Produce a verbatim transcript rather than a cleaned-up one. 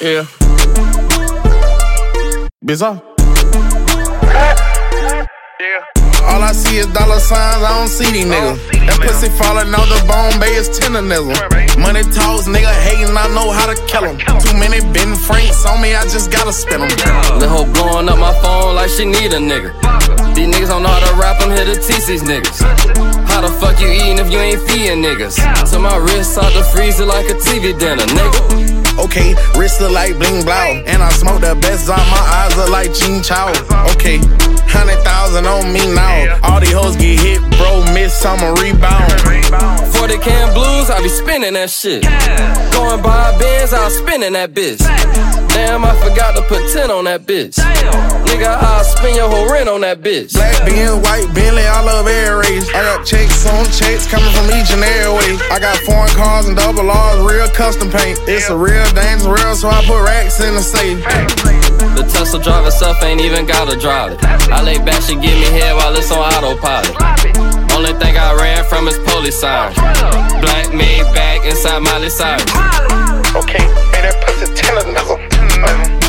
Yeah. Bizarre. All I see is dollar signs, I don't see these niggas. That pussy falling out the Bombay is tenderism. Money talks, nigga hating, I know how to kill them. Too many Ben Franks on me, I just gotta spin them. Lil' hoe blowing up my phone like she need a nigga. These niggas don't know how to rap, I'm here to teach these niggas. How the fuck you eating if you ain't feeding niggas? To my wrist out the freezer like a T V dinner, nigga. Okay, wrist look like bling blow, and I smoke the best out, my eyes look like Ching Chow. Okay, hundred thousand on me now. All these hoes get hit, bro, miss, I'ma rebound. forty can blues, I be spinning that shit. Going by Benz, I spinning that bitch. Damn, I forgot to put ten on that bitch. Nigga, I'll spin your whole rent on that bitch. Black Benz, white Bentley, I love every race. I got checks on checks coming from each and every way. I got foreign cars and double R's, real custom paint. It's a real thing's real, so I put racks in the safe. The Tesla drive itself ain't even gotta drive it. I lay back, she give me head while it's on autopilot. Only thing I ran from is police sirens. Black made back inside Miley Cyrus. Okay, hey, that pussy telling me.